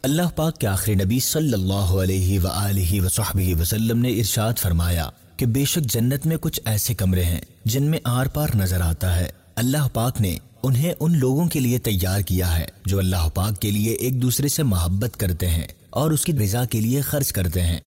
अल्लाह पाक के आखिरी नबी सल्लल्लाहु अलैहि व आलिहि वसहबिहि वसल्लम ने इरशाद फरमाया कि बेशक जन्नत में कुछ ऐसे कमरे हैं जिनमें आर पार नजर आता है। अल्लाह पाक ने उन्हें उन लोगों के लिए तैयार किया है जो अल्लाह पाक के लिए एक दूसरे से मोहब्बत करते हैं और उसकी रज़ा के लिए खर्च करते हैं।